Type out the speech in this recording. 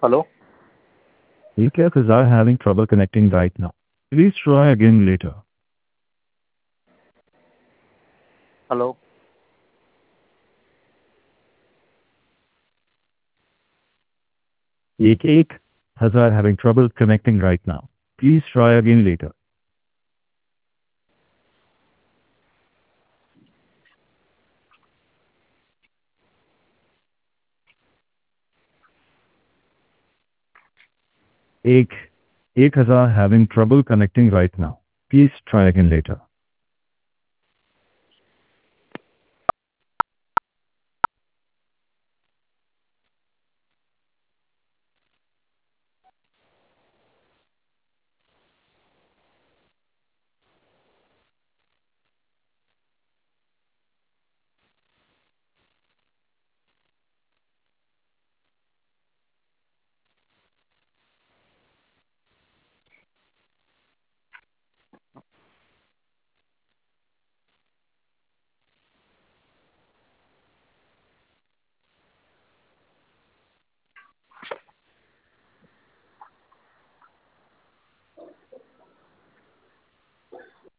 Hello? Aircraft are having trouble connecting right now. Please try again later. Hello? एक हजार having trouble connecting right now. Please try again later. एक हजार having trouble connecting right now. Please try again later.